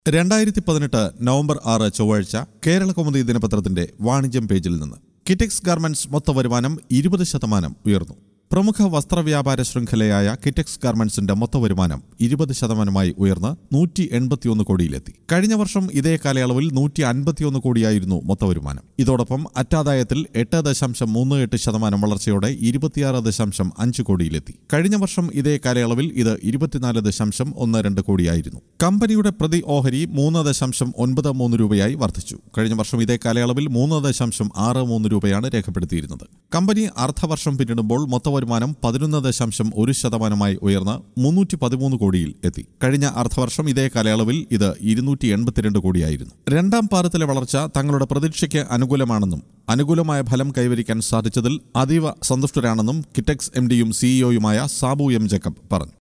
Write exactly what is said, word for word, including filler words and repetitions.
രണ്ടായിരത്തി പതിനെട്ട് നവംബർ ആറ് ചൊവ്വാഴ്ച കേരളകൗമുദി ദിനപത്രത്തിന്റെ വാണിജ്യം പേജിൽ നിന്ന് കിറ്റെക്സ് ഗാർമെന്റ്സ് മൊത്ത വരുമാനം ഇരുപത് ശതമാനം ഉയർന്നു. പ്രമുഖ വസ്ത്രവ്യാപാര ശൃംഖലയായ കിറ്റെക്സ് ഗാർമെന്റ്സിന്റെ മൊത്ത വരുമാനം ഇരുപത് ശതമാനമായി ഉയർന്ന് നൂറ്റി എൺപത്തിയൊന്ന് കോടിയിലെത്തി. കഴിഞ്ഞ വർഷം ഇതേ കാലയളവിൽ നൂറ്റി അൻപത്തിയൊന്ന് കോടിയായിരുന്നു മൊത്ത വരുമാനം. ഇതോടൊപ്പം അറ്റാദായത്തിൽ എട്ട് ദശാംശം മൂന്ന് എട്ട് ശതമാനം വളർച്ചയോടെ ഇരുപത്തിയാറ് ദശാംശം അഞ്ച് കോടിയിലെത്തി. കഴിഞ്ഞ വർഷം ഇതേ കാലയളവിൽ ഇത് ഇരുപത്തിനാല് ദശാംശം ഒന്ന് രണ്ട് കോടിയായിരുന്നു. കമ്പനിയുടെ പ്രതി ഓഹരി മൂന്ന് ദശാംശം ഒൻപത് മൂന്ന് രൂപയായി വർദ്ധിച്ചു. കഴിഞ്ഞ വർഷം ഇതേ കാലയളവിൽ മൂന്ന് ദശാംശം ആറ് മൂന്ന് രൂപയാണ് രേഖപ്പെടുത്തിയിരുന്നത്. കമ്പനി അർദ്ധവർഷം പിന്നിടുമ്പോൾ മൊത്ത വരുമാനം പതിനൊന്ന് ദശാംശം ഒരു ശതമാനമായി ഉയർന്ന് മുന്നൂറ്റി പതിമൂന്ന് കോടിയിൽ എത്തി. കഴിഞ്ഞ അർദ്ധവർഷം ഇതേ കാലയളവിൽ ഇത് ഇരുന്നൂറ്റി എൺപത്തിരണ്ട് കോടിയായിരുന്നു. രണ്ടാം പാദത്തിലെ വളർച്ച തങ്ങളുടെ പ്രതീക്ഷയ്ക്ക് അനുകൂലമാണെന്നും അനുകൂലമായ ഫലം കൈവരിക്കാൻ സാധിച്ചതിൽ അതീവ സന്തുഷ്ടരാണെന്നും കിറ്റെക്സ് എം ഡിയും സിഇഒയുമായ സാബു എം ജേക്കബ് പറഞ്ഞു.